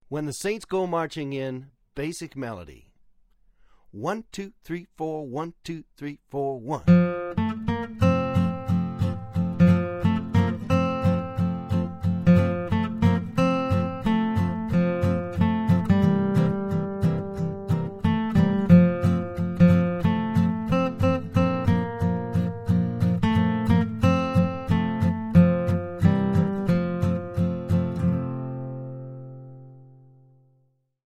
When the Saints Go Marching In, basic melody. 1, 2, 3, 4, 1, 2, 3, 4, 1.